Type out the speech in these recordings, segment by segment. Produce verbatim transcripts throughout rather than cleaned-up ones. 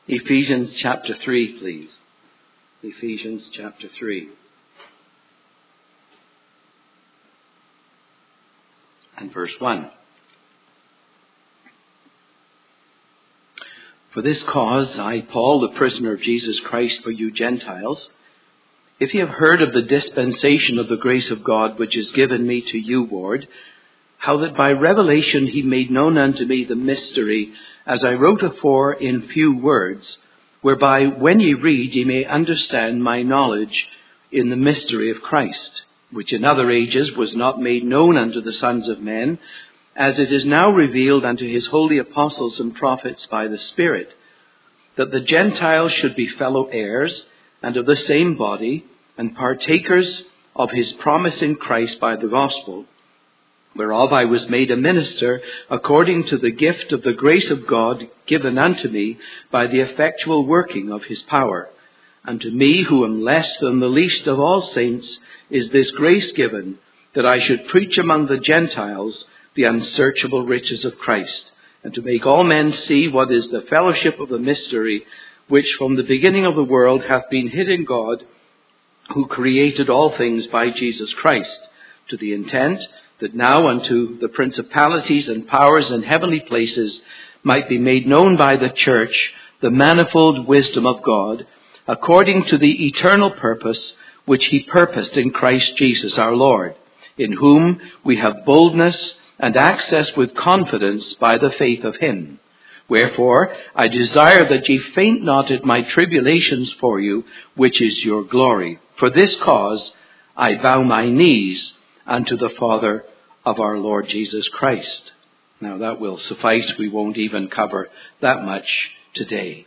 Ephesians chapter three, please. Ephesians chapter three. And verse one. For this cause, I, Paul, the prisoner of Jesus Christ for you Gentiles, if ye have heard of the dispensation of the grace of God which is given me to you ward, how that by revelation he made known unto me the mystery, as I wrote afore in few words, whereby when ye read ye may understand my knowledge in the mystery of Christ, which in other ages was not made known unto the sons of men, as it is now revealed unto his holy apostles and prophets by the Spirit, that the Gentiles should be fellow heirs, and of the same body, and partakers of his promise in Christ by the gospel, whereof I was made a minister according to the gift of the grace of God given unto me by the effectual working of his power. Unto me, who am less than the least of all saints, is this grace given, that I should preach among the Gentiles the unsearchable riches of Christ, and to make all men see what is the fellowship of the mystery, which from the beginning of the world hath been hid in God, who created all things by Jesus Christ, to the intent that now unto the principalities and powers in heavenly places might be made known by the church the manifold wisdom of God, according to the eternal purpose which he purposed in Christ Jesus our Lord, in whom we have boldness and access with confidence by the faith of him. Wherefore, I desire that ye faint not at my tribulations for you, which is your glory. For this cause I bow my knees unto the Father of our Lord Jesus Christ. Now that will suffice. We won't even cover that much today.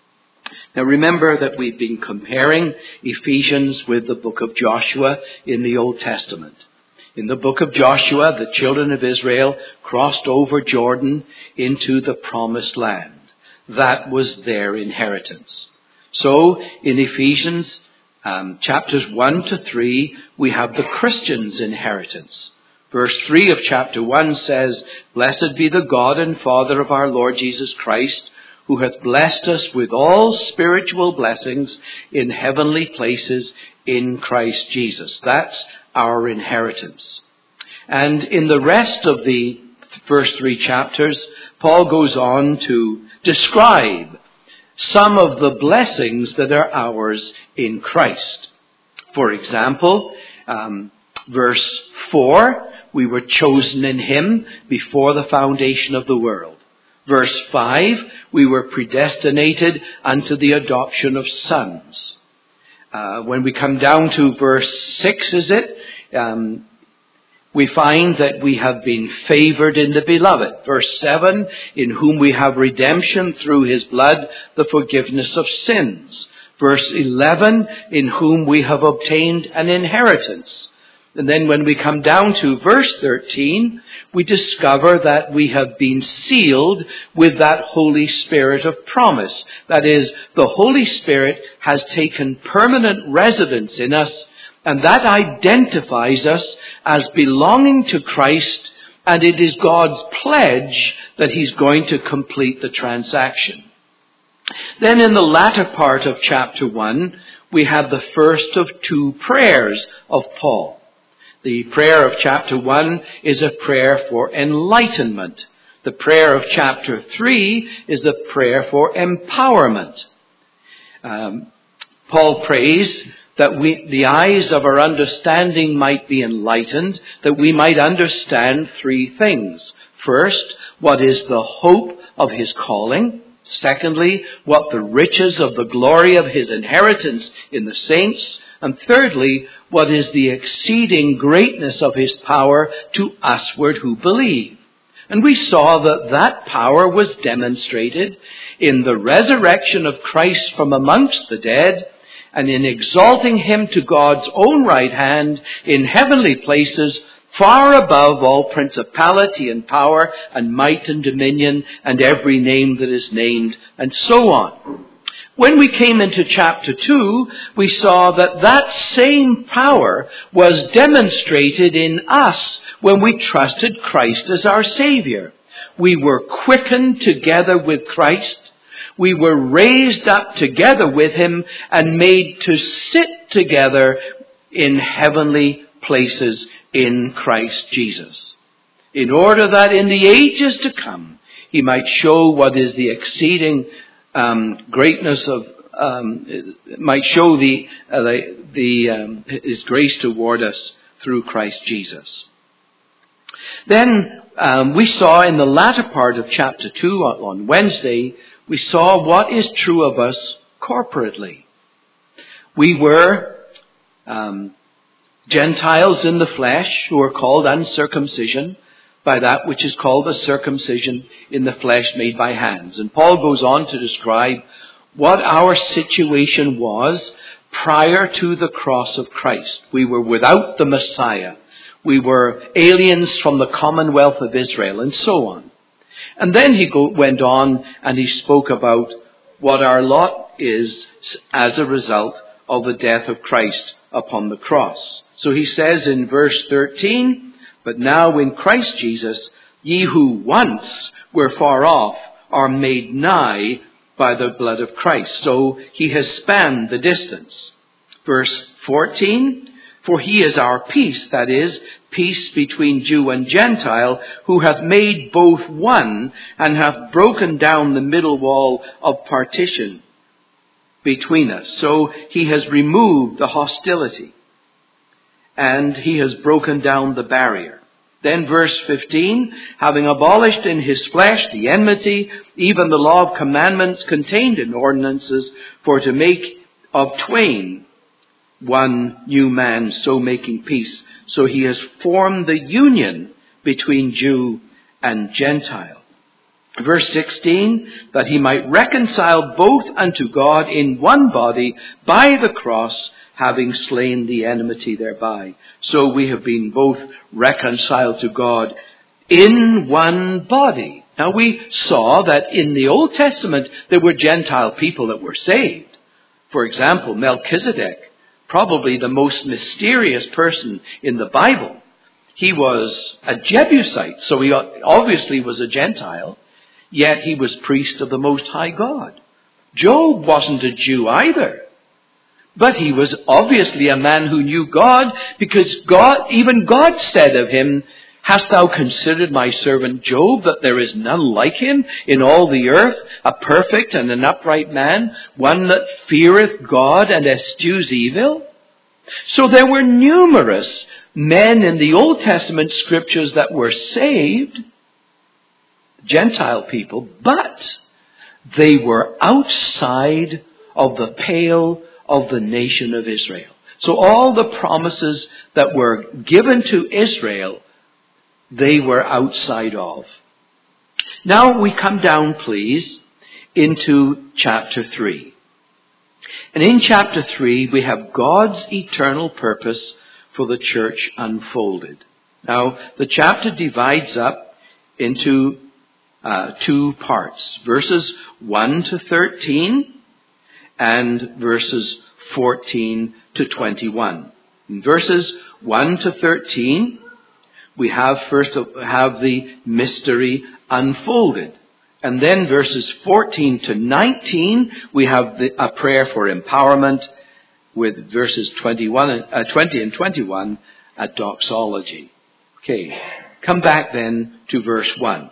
Now remember that we've been comparing Ephesians with the book of Joshua in the Old Testament. In the book of Joshua, the children of Israel crossed over Jordan into the promised land. That was their inheritance. So in Ephesians um, chapters one to three, we have the Christian's inheritance. Verse three of chapter one says, Blessed be the God and Father of our Lord Jesus Christ, who hath blessed us with all spiritual blessings in heavenly places in Christ Jesus. That's our inheritance. And in the rest of the first three chapters, Paul goes on to describe some of the blessings that are ours in Christ. For example, um, verse four, we were chosen in him before the foundation of the world. Verse five, we were predestinated unto the adoption of sons. Uh, when we come down to verse six, is it? Um, we find that we have been favored in the beloved. Verse seven, in whom we have redemption through his blood, the forgiveness of sins. Verse eleven, in whom we have obtained an inheritance. And then when we come down to verse thirteen, we discover that we have been sealed with that Holy Spirit of promise. That is, the Holy Spirit has taken permanent residence in us, and that identifies us as belonging to Christ, and it is God's pledge that he's going to complete the transaction. Then in the latter part of chapter one, we have the first of two prayers of Paul. The prayer of chapter one is a prayer for enlightenment. The prayer of chapter three is a prayer for empowerment. Um, Paul prays that we, the eyes of our understanding might be enlightened, that we might understand three things. First, what is the hope of his calling? Secondly, what the riches of the glory of his inheritance in the saints? And thirdly, what is the exceeding greatness of his power to usward who believe? And we saw that that power was demonstrated in the resurrection of Christ from amongst the dead, and in exalting him to God's own right hand in heavenly places, far above all principality and power and might and dominion and every name that is named, and so on. When we came into chapter two, we saw that that same power was demonstrated in us when we trusted Christ as our Savior. We were quickened together with Christ. We were raised up together with him and made to sit together in heavenly places in Christ Jesus, in order that in the ages to come he might show what is the exceeding um, greatness of, um, might show the, uh, the, the um, his grace toward us through Christ Jesus. Then um, we saw in the latter part of chapter two on Wednesday, we saw what is true of us corporately. We were um, Gentiles in the flesh who are called uncircumcision by that which is called the circumcision in the flesh made by hands. And Paul goes on to describe what our situation was prior to the cross of Christ. We were without the Messiah. We were aliens from the commonwealth of Israel, and so on. And then he go, went on and he spoke about what our lot is as a result of the death of Christ upon the cross. So he says in verse thirteen, "But now in Christ Jesus, ye who once were far off are made nigh by the blood of Christ." So he has spanned the distance. Verse fourteen, "For he is our peace," that is, peace between Jew and Gentile, "who hath made both one, and hath broken down the middle wall of partition between us." So he has removed the hostility, and he has broken down the barrier. Then verse fifteen, "Having abolished in his flesh the enmity, even the law of commandments contained in ordinances, for to make of twain one new man, so making peace. So he has formed the union between Jew and Gentile." Verse sixteen, "That he might reconcile both unto God in one body by the cross, having slain the enmity thereby." So we have been both reconciled to God in one body. Now we saw that in the Old Testament there were Gentile people that were saved. For example, Melchizedek, probably the most mysterious person in the Bible. He was a Jebusite, so he obviously was a Gentile, yet he was priest of the Most High God. Job wasn't a Jew either, but he was obviously a man who knew God, because God, even God said of him, "Hast thou considered my servant Job, that there is none like him in all the earth, a perfect and an upright man, one that feareth God and eschews evil?" So there were numerous men in the Old Testament scriptures that were saved, Gentile people, but they were outside of the pale of the nation of Israel. So all the promises that were given to Israel, they were outside of. Now we come down, please, into chapter three. And in chapter three, we have God's eternal purpose for the church unfolded. Now, the chapter divides up into uh, two parts, verses one to thirteen and verses fourteen to twenty-one. In verses one to thirteen, we have first have the mystery unfolded. And then verses fourteen to nineteen, we have the, a prayer for empowerment, with verses twenty-one, uh, twenty and twenty-one, a doxology. Okay, come back then to verse one.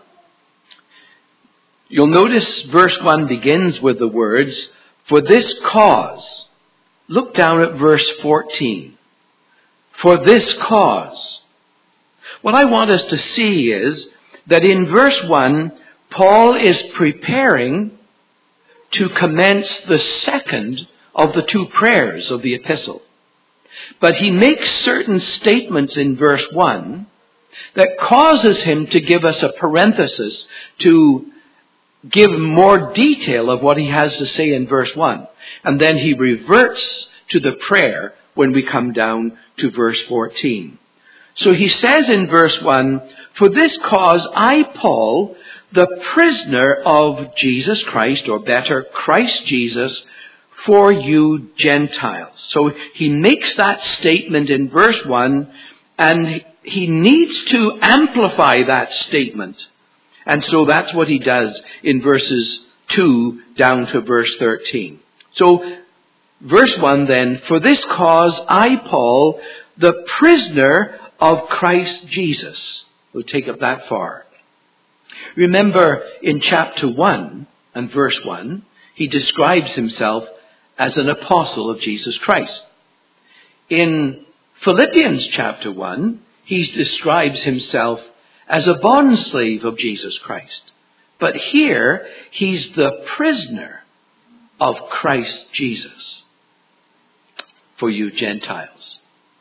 You'll notice verse one begins with the words, "For this cause." Look down at verse fourteen. "For this cause." What I want us to see is that in verse one, Paul is preparing to commence the second of the two prayers of the epistle. But he makes certain statements in verse one that causes him to give us a parenthesis to give more detail of what he has to say in verse one. And then he reverts to the prayer when we come down to verse fourteen. So he says in verse one, "For this cause I, Paul, the prisoner of Jesus Christ," or better, Christ Jesus, "for you Gentiles." So he makes that statement in verse one, and he needs to amplify that statement. And so that's what he does in verses two down to verse thirteen. So, verse one then, for this cause I, Paul, the prisoner of Christ Jesus. We'll take it that far. Remember in chapter one and verse one, he describes himself as an apostle of Jesus Christ. In Philippians chapter one, he describes himself as a bondslave of Jesus Christ. But here, he's the prisoner of Christ Jesus for you Gentiles.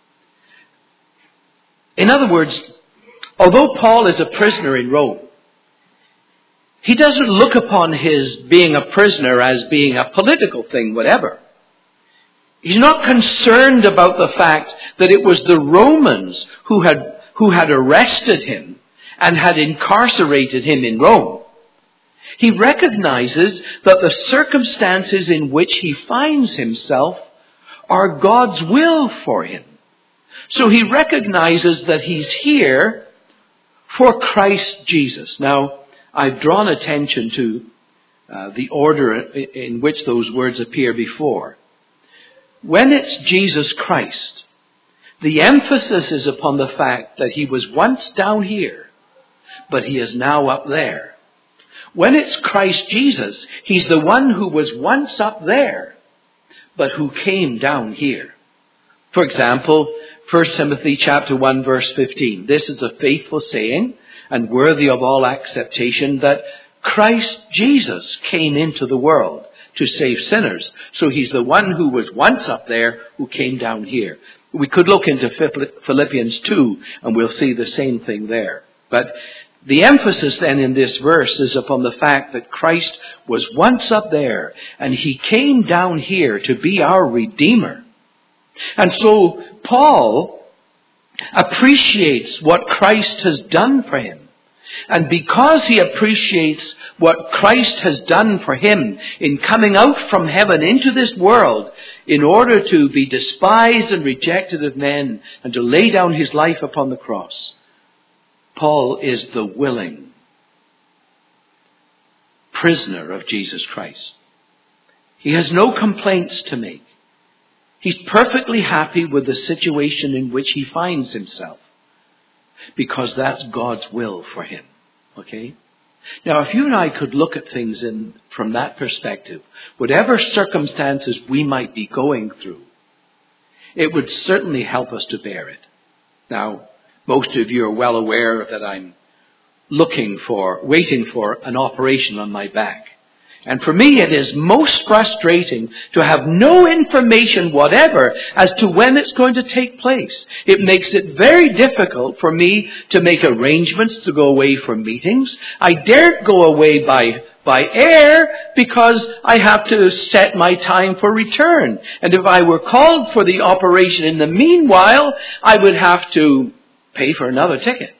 In other words, although Paul is a prisoner in Rome, he doesn't look upon his being a prisoner as being a political thing, whatever. He's not concerned about the fact that it was the Romans who had, who had arrested him and had incarcerated him in Rome. He recognizes that the circumstances in which he finds himself are God's will for him. So he recognizes that he's here for Christ Jesus. Now, I've drawn attention to uh, the order in which those words appear before. When it's Jesus Christ, the emphasis is upon the fact that he was once down here, but he is now up there. When it's Christ Jesus, he's the one who was once up there, but who came down here. For example, First Timothy chapter one verse fifteen. This is a faithful saying and worthy of all acceptation that Christ Jesus came into the world to save sinners. So he's the one who was once up there who came down here. We could look into Philippians two and we'll see the same thing there. But the emphasis then in this verse is upon the fact that Christ was once up there and he came down here to be our Redeemer. And so Paul appreciates what Christ has done for him. And because he appreciates what Christ has done for him in coming out from heaven into this world in order to be despised and rejected of men and to lay down his life upon the cross, Paul is the willing prisoner of Jesus Christ. He has no complaints to make. He's perfectly happy with the situation in which he finds himself, because that's God's will for him. Okay? Now, if you and I could look at things in from that perspective, whatever circumstances we might be going through, it would certainly help us to bear it. Now, most of you are well aware that I'm looking for, waiting for an operation on my back. And for me, it is most frustrating to have no information whatever as to when it's going to take place. It makes it very difficult for me to make arrangements to go away for meetings. I daren't go away by, by air because I have to set my time for return. And if I were called for the operation in the meanwhile, I would have to pay for another ticket.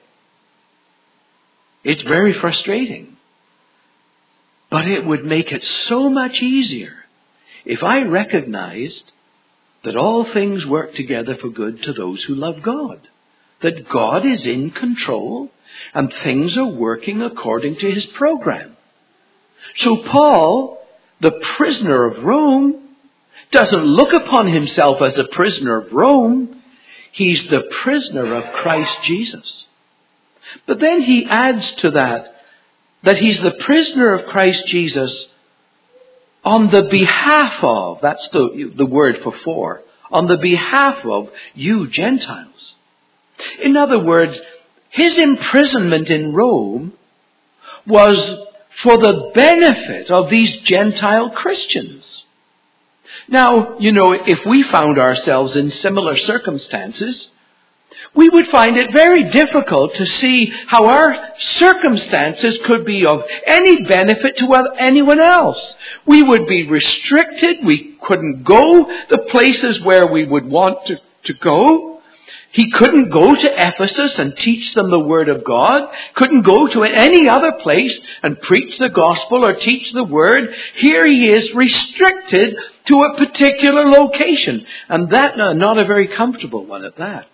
It's very frustrating. But it would make it so much easier if I recognized that all things work together for good to those who love God. That God is in control and things are working according to his program. So Paul, the prisoner of Rome, doesn't look upon himself as a prisoner of Rome. He's the prisoner of Christ Jesus. But then he adds to that, that he's the prisoner of Christ Jesus on the behalf of, that's the, the word for for, on the behalf of you Gentiles. In other words, his imprisonment in Rome was for the benefit of these Gentile Christians. Now, you know, if we found ourselves in similar circumstances, we would find it very difficult to see how our circumstances could be of any benefit to anyone else. We would be restricted. We couldn't go the places where we would want to, to go. He couldn't go to Ephesus and teach them the Word of God. Couldn't go to any other place and preach the gospel or teach the Word. Here he is restricted to a particular location. And that uh, not a very comfortable one at that.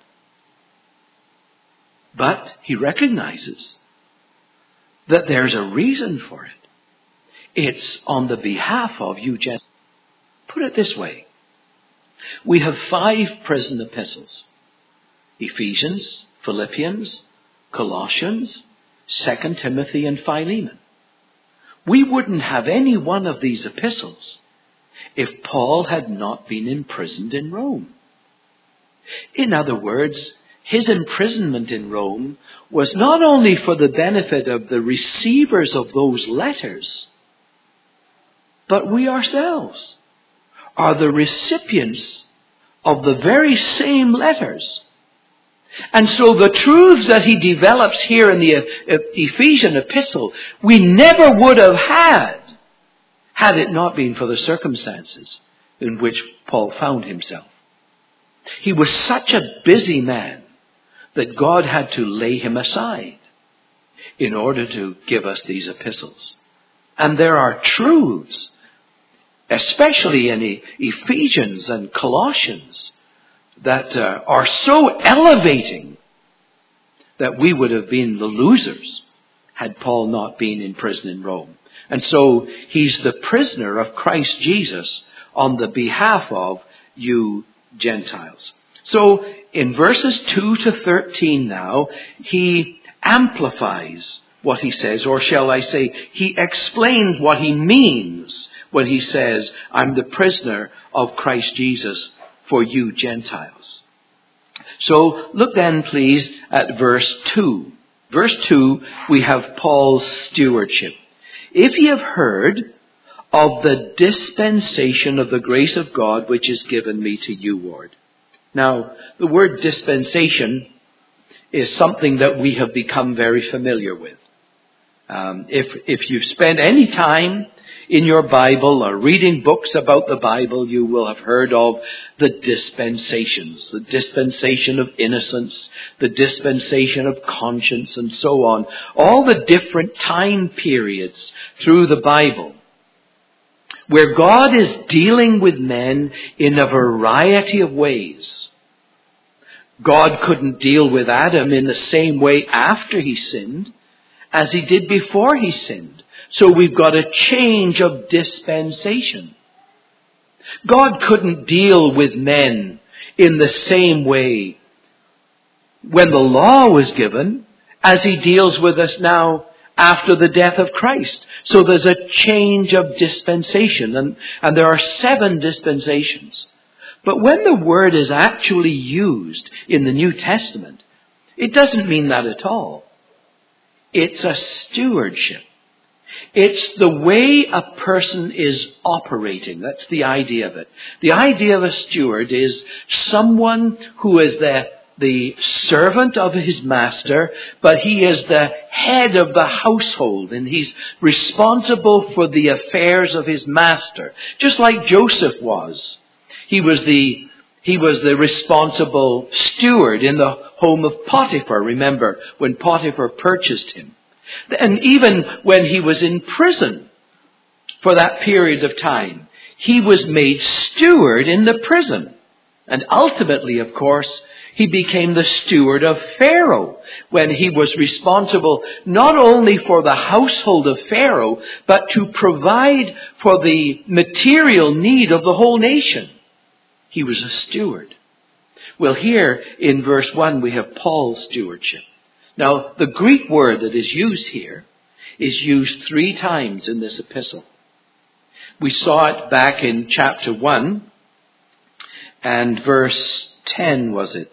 But he recognizes that there's a reason for it. It's on the behalf of you Gentiles. Put it this way. We have five prison epistles. Ephesians, Philippians, Colossians, Second Timothy, and Philemon. We wouldn't have any one of these epistles if Paul had not been imprisoned in Rome. In other words, his imprisonment in Rome was not only for the benefit of the receivers of those letters, but we ourselves are the recipients of the very same letters. And so the truths that he develops here in the Ephesian epistle, we never would have had had it not been for the circumstances in which Paul found himself. He was such a busy man that God had to lay him aside in order to give us these epistles. And there are truths, especially in Ephesians and Colossians, that uh, are so elevating that we would have been the losers had Paul not been in prison in Rome. And so he's the prisoner of Christ Jesus on the behalf of you Gentiles. So in verses two to thirteen now, he amplifies what he says, or shall I say, he explains what he means when he says, I'm the prisoner of Christ Jesus for you Gentiles. So look then, please, at verse two. Verse two, we have Paul's stewardship. If ye have heard of the dispensation of the grace of God which is given me to you, ward. Now, the word dispensation is something that we have become very familiar with. Um, if, if you've spent any time in your Bible or reading books about the Bible, you will have heard of the dispensations, the dispensation of innocence, the dispensation of conscience, and so on. All the different time periods through the Bible where God is dealing with men in a variety of ways. God couldn't deal with Adam in the same way after he sinned as he did before he sinned. So we've got a change of dispensation. God couldn't deal with men in the same way when the law was given as he deals with us now after the death of Christ. So there's a change of dispensation, and, and there are seven dispensations. But when the word is actually used in the New Testament, it doesn't mean that at all. It's a stewardship. It's the way a person is operating. That's the idea of it. The idea of a steward is someone who is the, the servant of his master, but he is the head of the household, and he's responsible for the affairs of his master, just like Joseph was. He was the He was the responsible steward in the home of Potiphar. Remember, when Potiphar purchased him. And even when he was in prison for that period of time, he was made steward in the prison. And ultimately, of course, he became the steward of Pharaoh when he was responsible not only for the household of Pharaoh, but to provide for the material need of the whole nation. He was a steward. Well, here in verse one, we have Paul's stewardship. Now, the Greek word that is used here is used three times in this epistle. We saw it back in chapter one and verse ten, was it?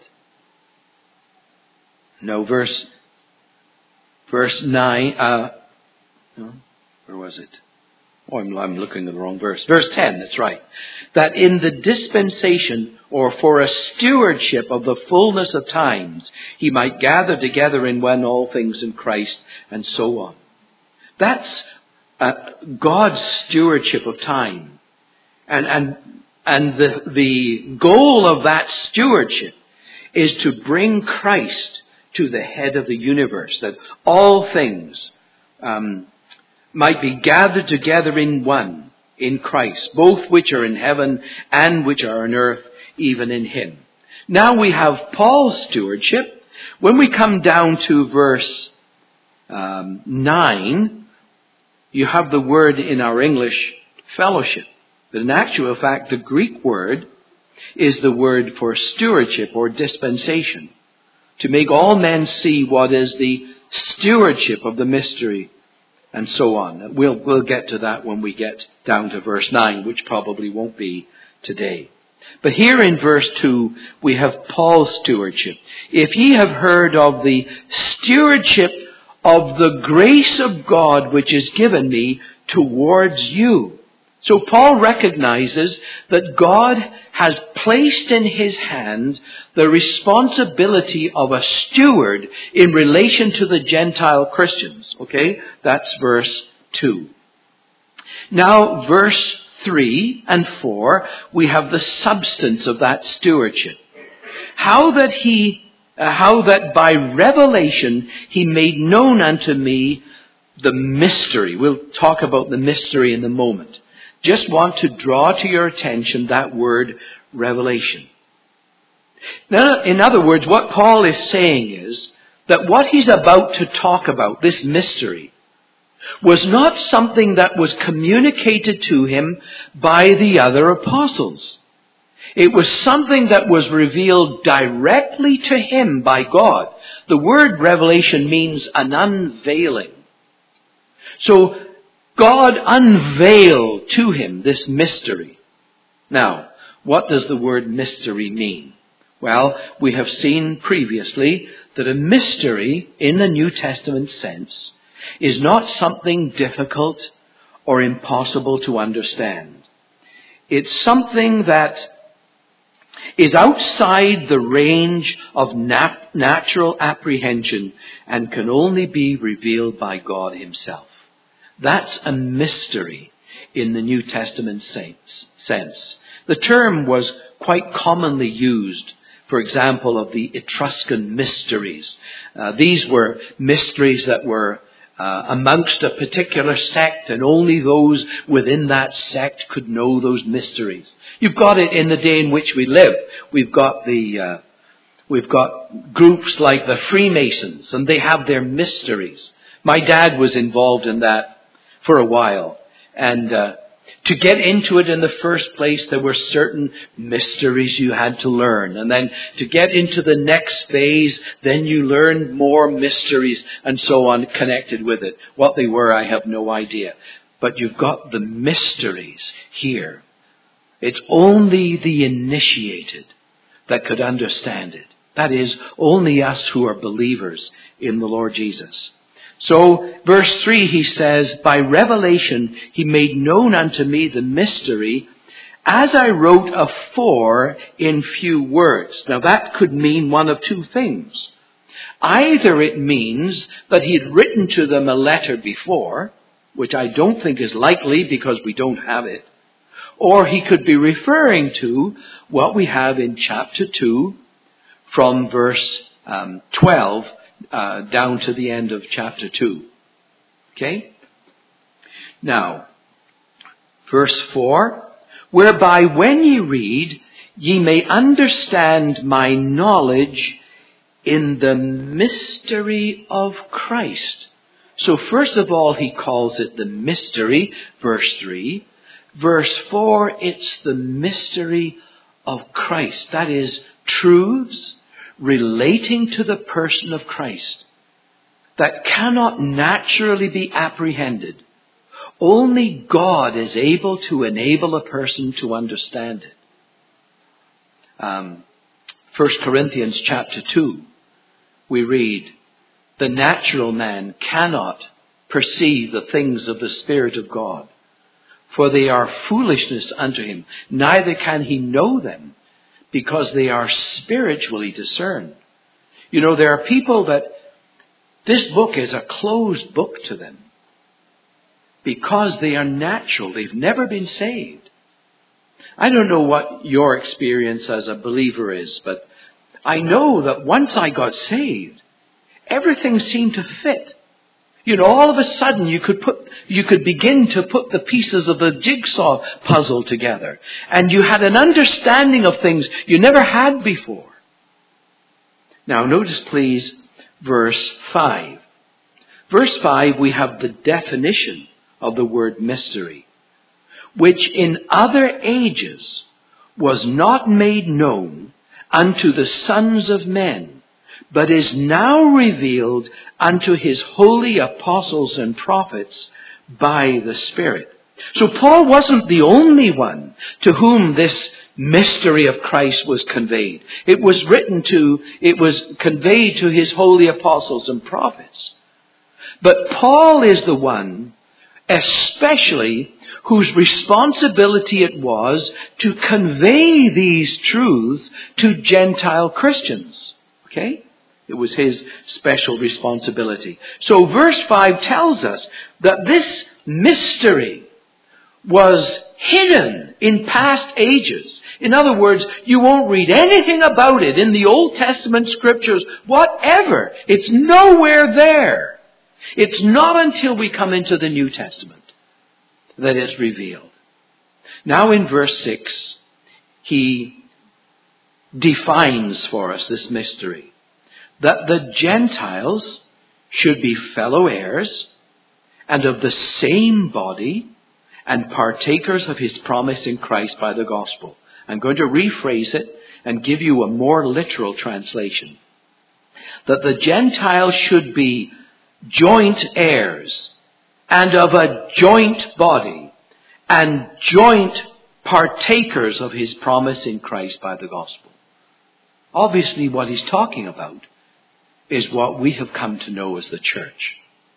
No, verse, verse nine, uh, no, where was it? Oh, I'm, I'm looking at the wrong verse. Verse ten, that's right. That in the dispensation, or for a stewardship of the fullness of times, he might gather together in one all things in Christ, and so on. That's uh, God's stewardship of time. And, and, and the, the goal of that stewardship is to bring Christ to the head of the universe, that all things um, might be gathered together in one, in Christ, both which are in heaven and which are on earth, even in him. Now we have Paul's stewardship. When we come down to verse um, nine, you have the word in our English, fellowship. But in actual fact, the Greek word is the word for stewardship or dispensation. To make all men see what is the stewardship of the mystery, and so on. We'll, we'll get to that when we get down to verse nine, which probably won't be today. But here in verse two, we have Paul's stewardship. If ye have heard of the stewardship of the grace of God which is given me towards you. So Paul recognizes that God has placed in his hand the responsibility of a steward in relation to the Gentile Christians. Okay, that's verse two. Now, verse three and four, we have the substance of that stewardship. How that he, uh, how that by revelation he made known unto me the mystery. We'll talk about the mystery in a moment. Just want to draw to your attention that word revelation. Now, in other words, what Paul is saying is that what he's about to talk about, this mystery, was not something that was communicated to him by the other apostles. It was something that was revealed directly to him by God. The word revelation means an unveiling. So God unveiled to him this mystery. Now, what does the word mystery mean? Well, we have seen previously that a mystery in the New Testament sense is not something difficult or impossible to understand. It's something that is outside the range of nat- natural apprehension and can only be revealed by God himself. That's a mystery in the New Testament sense. The term was quite commonly used, for example, of the Etruscan mysteries. Uh, these were mysteries that were uh, amongst a particular sect, and only those within that sect could know those mysteries. You've got it in the day in which we live. We've got the uh, we've got groups like the Freemasons, and they have their mysteries. My dad was involved in that for a while, and uh, to get into it in the first place, there were certain mysteries you had to learn. And then to get into the next phase, then you learned more mysteries and so on connected with it. What they were, I have no idea. But you've got the mysteries here. It's only the initiated that could understand it. That is, only us who are believers in the Lord Jesus. So, verse three, he says, by revelation he made known unto me the mystery, as I wrote afore in few words. Now that could mean one of two things. Either it means that he had written to them a letter before, which I don't think is likely because we don't have it, or he could be referring to what we have in chapter two from verse um, twelve Uh, down to the end of chapter two. Okay? Now, verse four, whereby when ye read, ye may understand my knowledge in the mystery of Christ. So first of all, he calls it the mystery, verse three. Verse four, it's the mystery of Christ. That is, truths relating to the person of Christ that cannot naturally be apprehended. Only God is able to enable a person to understand it. Um, First Corinthians chapter two, we read, the natural man cannot perceive the things of the Spirit of God, for they are foolishness unto him, neither can he know them, because they are spiritually discerned. You know, there are people that this book is a closed book to them because they are natural. They've never been saved. I don't know what your experience as a believer is, but I know that once I got saved, everything seemed to fit. You know, all of a sudden you could put, you could begin to put the pieces of the jigsaw puzzle together. And you had an understanding of things you never had before. Now notice please verse five. Verse five, we have the definition of the word mystery, which in other ages was not made known unto the sons of men, but is now revealed unto his holy apostles and prophets by the Spirit. So Paul wasn't the only one to whom this mystery of Christ was conveyed. It was written to, it was conveyed to his holy apostles and prophets. But Paul is the one, especially, whose responsibility it was to convey these truths to Gentile Christians. Okay? It was his special responsibility. So verse five tells us that this mystery was hidden in past ages. In other words, you won't read anything about it in the Old Testament scriptures, whatever. It's nowhere there. It's not until we come into the New Testament that it's revealed. Now in verse six, he defines for us this mystery. That the Gentiles should be fellow heirs and of the same body and partakers of his promise in Christ by the gospel. I'm going to rephrase it and give you a more literal translation. That the Gentiles should be joint heirs and of a joint body and joint partakers of his promise in Christ by the gospel. Obviously what he's talking about is what we have come to know as the church.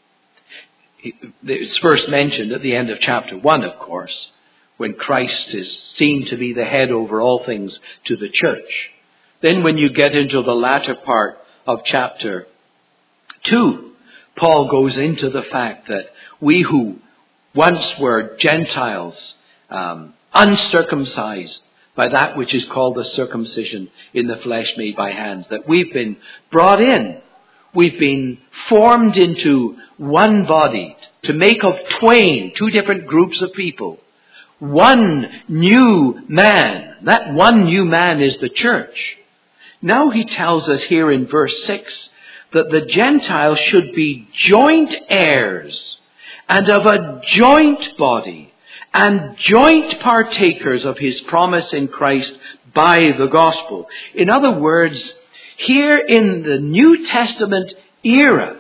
It's first mentioned at the end of chapter one, of course, when Christ is seen to be the head over all things to the church. Then when you get into the latter part of chapter two, Paul goes into the fact that we who once were Gentiles, um, uncircumcised by that which is called the circumcision in the flesh made by hands, that we've been brought in, we've been formed into one body to make of twain, two different groups of people, one new man. That one new man is the church. Now he tells us here in verse six that the Gentiles should be joint heirs and of a joint body and joint partakers of his promise in Christ by the gospel. In other words, here in the New Testament era,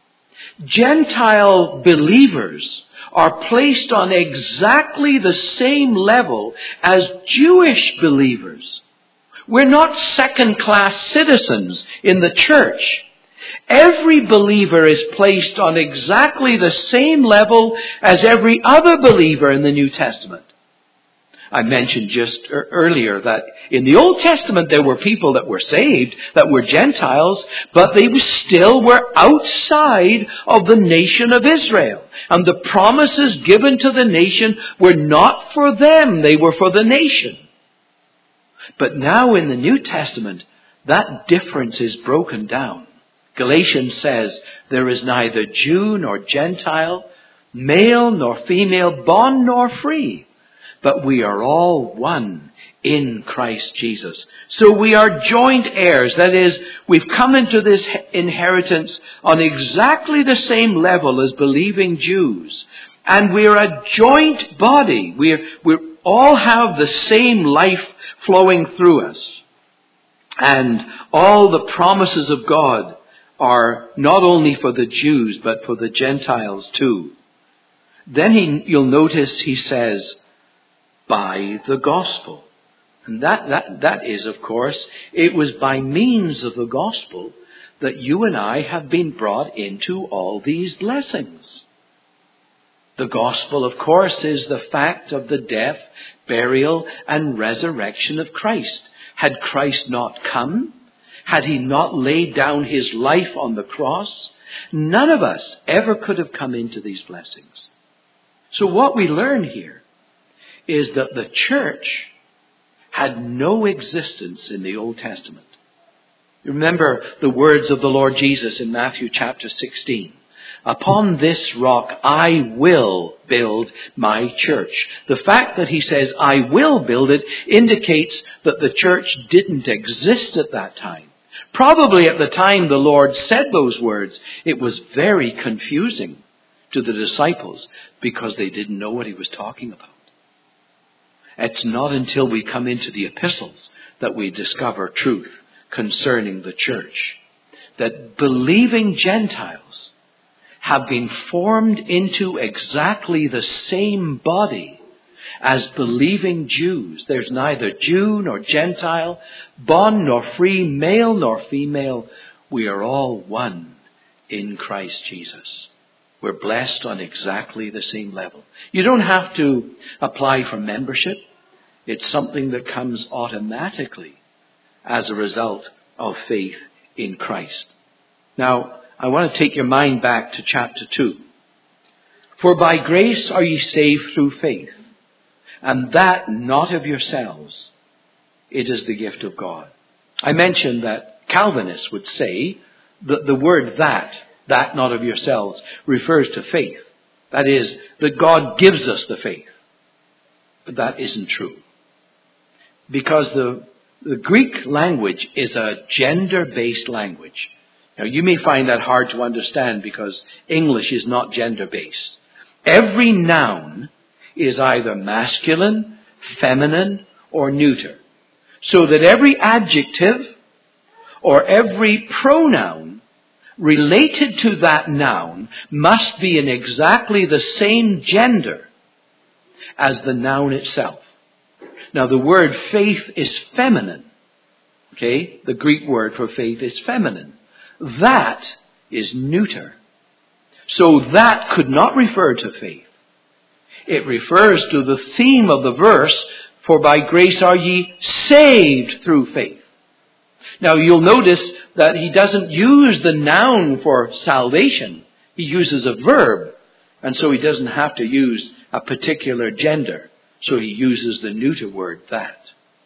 Gentile believers are placed on exactly the same level as Jewish believers. We're not second-class citizens in the church. Every believer is placed on exactly the same level as every other believer in the New Testament. I mentioned just earlier that in the Old Testament there were people that were saved, that were Gentiles, but they still were outside of the nation of Israel. And the promises given to the nation were not for them, they were for the nation. But now in the New Testament, that difference is broken down. Galatians says, there is neither Jew nor Gentile, male nor female, bond nor free, but we are all one in Christ Jesus. So we are joint heirs. That is, we've come into this inheritance on exactly the same level as believing Jews. And we're a joint body. We're, we all have the same life flowing through us. And all the promises of God are not only for the Jews, but for the Gentiles too. Then he, you'll notice he says, by the gospel. And that, that, that is, of course, it was by means of the gospel that you and I have been brought into all these blessings. The gospel, of course, is the fact of the death, burial, and resurrection of Christ. Had Christ not come, had he not laid down his life on the cross, none of us ever could have come into these blessings. So what we learn here is that the church had no existence in the Old Testament. Remember the words of the Lord Jesus in Matthew chapter sixteen. Upon this rock I will build my church. The fact that he says I will build it indicates that the church didn't exist at that time. Probably at the time the Lord said those words, it was very confusing. to the disciples because they didn't know what he was talking about. It's not until we come into the epistles that we discover truth concerning the church. That believing Gentiles have been formed into exactly the same body as believing Jews. There's neither Jew nor Gentile, bond nor free, male nor female. We are all one in Christ Jesus. We're blessed on exactly the same level. You don't have to apply for membership. It's something that comes automatically as a result of faith in Christ. Now, I want to take your mind back to chapter two. For by grace are ye saved through faith, and that not of yourselves. It is the gift of God. I mentioned that Calvinists would say that the word that, that not of yourselves, refers to faith. That is, that God gives us the faith. But that isn't true. Because the, the Greek language is a gender-based language. Now, you may find that hard to understand because English is not gender-based. Every noun is either masculine, feminine, or neuter. So that every adjective or every pronoun related to that noun must be in exactly the same gender as the noun itself. Now, the word faith is feminine. Okay? The Greek word for faith is feminine. That is neuter. So that could not refer to faith. It refers to the theme of the verse, for by grace are ye saved through faith. Now, you'll notice that he doesn't use the noun for salvation. He uses a verb. And so he doesn't have to use a particular gender. So he uses the neuter word, that.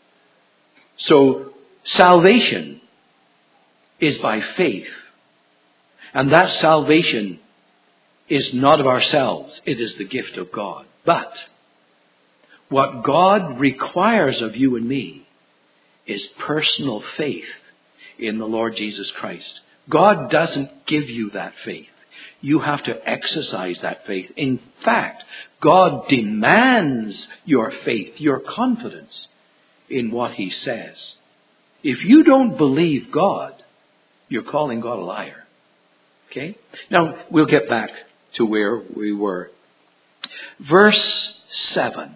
So salvation is by faith. And that salvation is not of ourselves. It is the gift of God. But what God requires of you and me is personal faith in the Lord Jesus Christ. God doesn't give you that faith. You have to exercise that faith. In fact, God demands your faith, your confidence in what he says. If you don't believe God, you're calling God a liar. Okay? Now, we'll get back to where we were. Verse seven.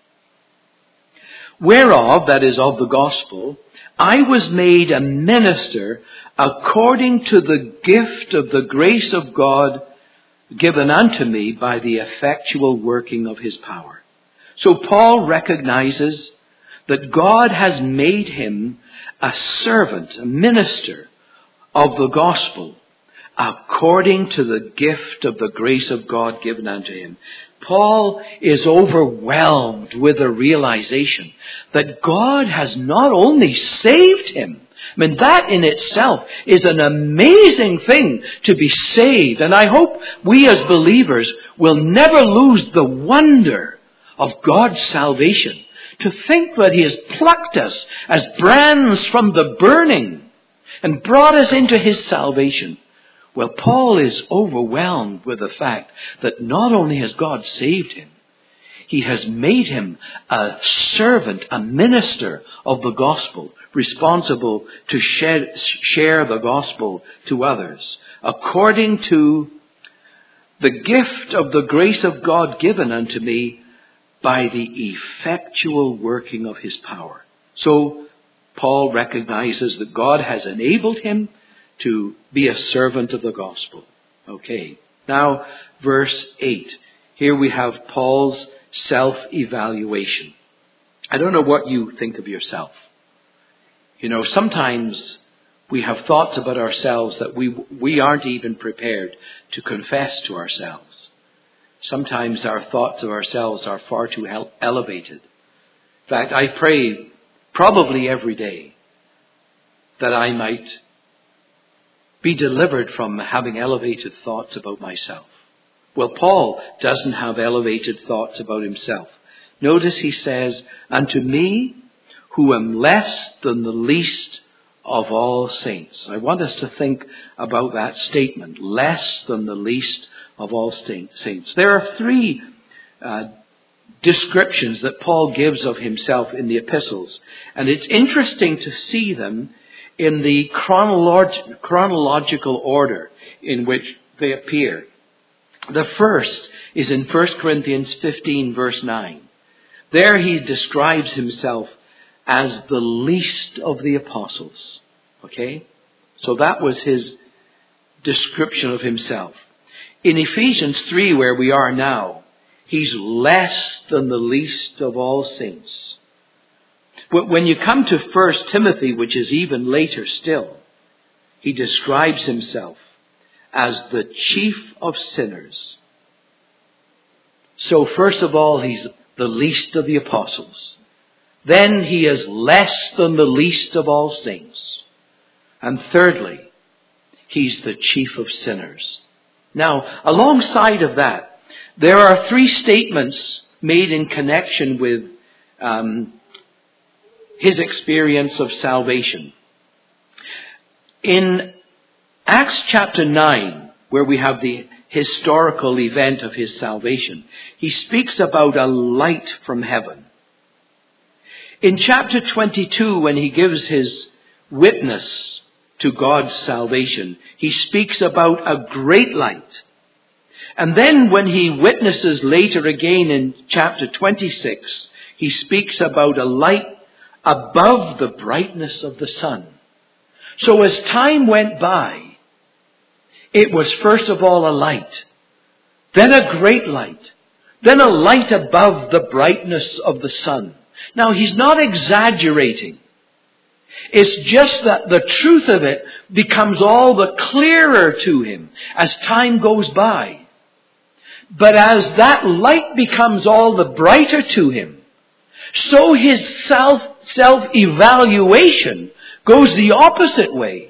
Whereof, that is of the gospel, I was made a minister according to the gift of the grace of God given unto me by the effectual working of his power. So Paul recognizes that God has made him a servant, a minister of the gospel, according to the gift of the grace of God given unto him. Paul is overwhelmed with the realization that God has not only saved him. I mean, that in itself is an amazing thing, to be saved. And I hope we as believers will never lose the wonder of God's salvation. To think that he has plucked us as brands from the burning and brought us into his salvation. Well, Paul is overwhelmed with the fact that not only has God saved him, he has made him a servant, a minister of the gospel, responsible to share, share the gospel to others, according to the gift of the grace of God given unto me by the effectual working of his power. So Paul recognizes that God has enabled him to be a servant of the gospel. Okay. Now, verse eight. Here we have Paul's self-evaluation. I don't know what you think of yourself. You know, sometimes we have thoughts about ourselves that we we aren't even prepared to confess to ourselves. Sometimes our thoughts of ourselves are far too ele- elevated. In fact, I pray probably every day that I might be delivered from having elevated thoughts about myself. Well, Paul doesn't have elevated thoughts about himself. Notice he says, unto me, who am less than the least of all saints. I want us to think about that statement, less than the least of all saints. There are three uh, descriptions that Paul gives of himself in the epistles, and it's interesting to see them in the chronolog- chronological order in which they appear. The first is in First Corinthians fifteen, verse nine. There he describes himself as the least of the apostles. Okay? So that was his description of himself. In Ephesians three, where we are now, he's less than the least of all saints. When you come to First Timothy, which is even later still, he describes himself as the chief of sinners. So first of all, he's the least of the apostles. Then he is less than the least of all saints. And thirdly, he's the chief of sinners. Now, alongside of that, there are three statements made in connection with um, his experience of salvation. In Acts chapter nine, where we have the historical event of his salvation, he speaks about a light from heaven. In chapter twenty-two, when he gives his witness to God's salvation, he speaks about a great light. And then when he witnesses later again in chapter twenty-six, he speaks about a light above the brightness of the sun. So as time went by, it was first of all a light, then a great light, then a light above the brightness of the sun. Now, he's not exaggerating. It's just that the truth of it becomes all the clearer to him as time goes by. But as that light becomes all the brighter to him, so his self, self-evaluation goes the opposite way.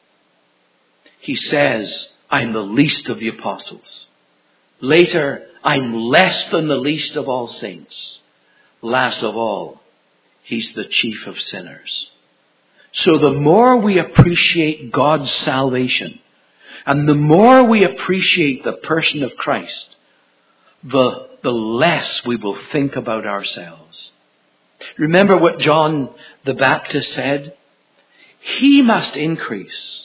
He says, I'm the least of the apostles. Later, I'm less than the least of all saints. Last of all, he's the chief of sinners. So the more we appreciate God's salvation, and the more we appreciate the person of Christ, the, the less we will think about ourselves. Remember what John the Baptist said? He must increase,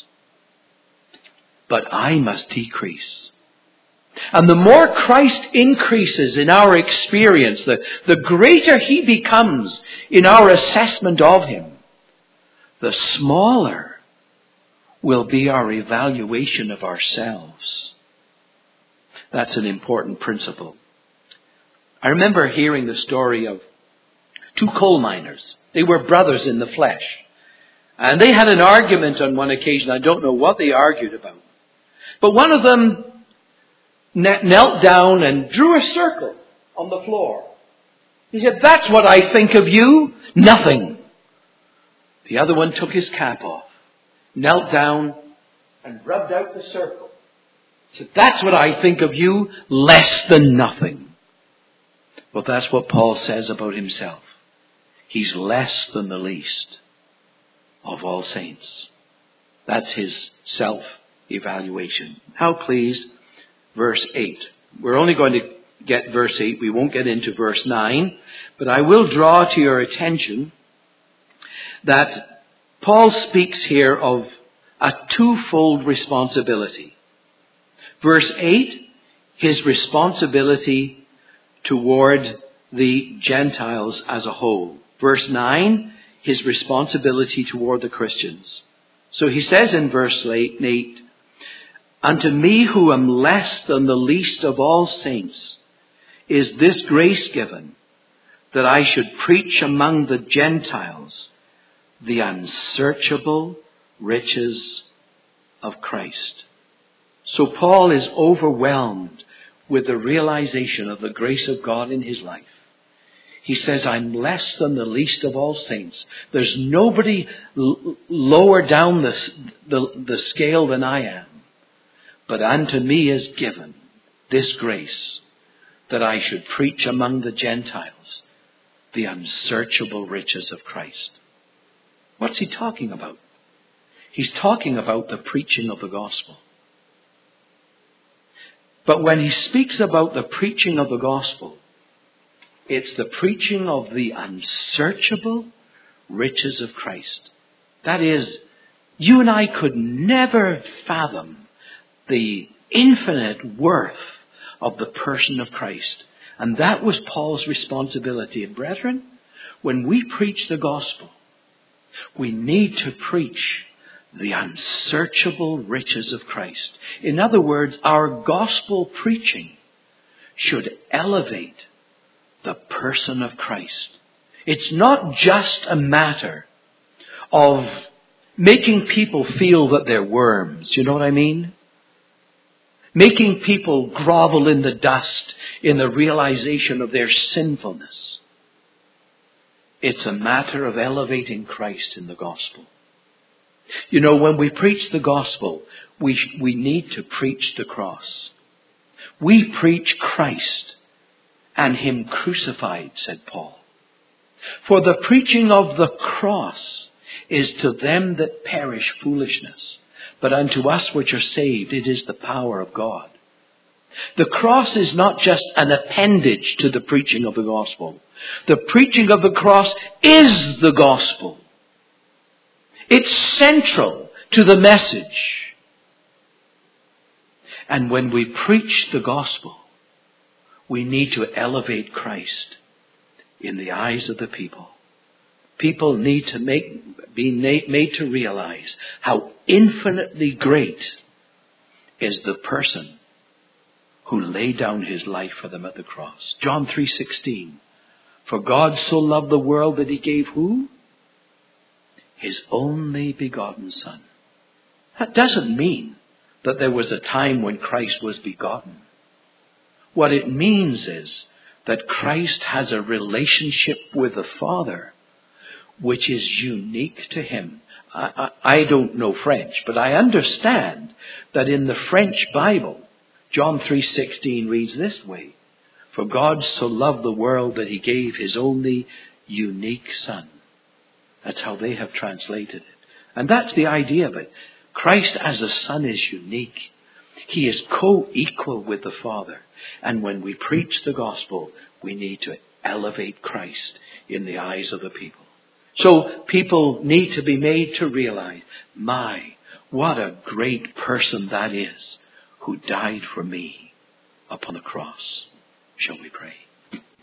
but I must decrease. And the more Christ increases in our experience, the, the greater he becomes in our assessment of him, the smaller will be our evaluation of ourselves. That's an important principle. I remember hearing the story of two coal miners. They were brothers in the flesh. And they had an argument on one occasion. I don't know what they argued about. But one of them knelt down and drew a circle on the floor. He said, that's what I think of you. Nothing. The other one took his cap off, knelt down and rubbed out the circle. He said, that's what I think of you. Less than nothing. Well, that's what Paul says about himself. He's less than the least of all saints. That's his self-evaluation. How please, verse eight. We're only going to get verse eight. We won't get into verse nine. But I will draw to your attention that Paul speaks here of a twofold responsibility. Verse eight, his responsibility toward the Gentiles as a whole. Verse nine, his responsibility toward the Christians. So he says in verse eight, unto me who am less than the least of all saints is this grace given, that I should preach among the Gentiles the unsearchable riches of Christ. So Paul is overwhelmed with the realization of the grace of God in his life. He says, I'm less than the least of all saints. There's nobody l- lower down the, the, the scale than I am. But unto me is given this grace, that I should preach among the Gentiles the unsearchable riches of Christ. What's he talking about? He's talking about the preaching of the gospel. But when he speaks about the preaching of the gospel, it's the preaching of the unsearchable riches of Christ. That is, you and I could never fathom the infinite worth of the person of Christ. And that was Paul's responsibility. And brethren, when we preach the gospel, we need to preach the unsearchable riches of Christ. In other words, our gospel preaching should elevate the person of Christ. It's not just a matter of making people feel that they're worms. You know what I mean? Making people grovel in the dust in the realization of their sinfulness. It's a matter of elevating Christ in the gospel. You know, when we preach the gospel, we, we need to preach the cross. We preach Christ and Him crucified, said Paul. For the preaching of the cross is to them that perish foolishness, but unto us which are saved it is the power of God. The cross is not just an appendage to the preaching of the gospel. The preaching of the cross is the gospel. It's central to the message. And when we preach the gospel, we need to elevate Christ in the eyes of the people. People need to make, be made to realize how infinitely great is the person who laid down his life for them at the cross. John three sixteen. For God so loved the world that He gave who? His only begotten Son. That doesn't mean that there was a time when Christ was begotten. What it means is that Christ has a relationship with the Father which is unique to Him. I, I, I don't know French, but I understand that in the French Bible, John three sixteen reads this way. For God so loved the world that He gave His only unique Son. That's how they have translated it. And that's the idea of it. Christ as a Son is unique. He is co-equal with the Father. And when we preach the gospel, we need to elevate Christ in the eyes of the people. So people need to be made to realize, my, what a great person that is who died for me upon the cross. Shall we pray?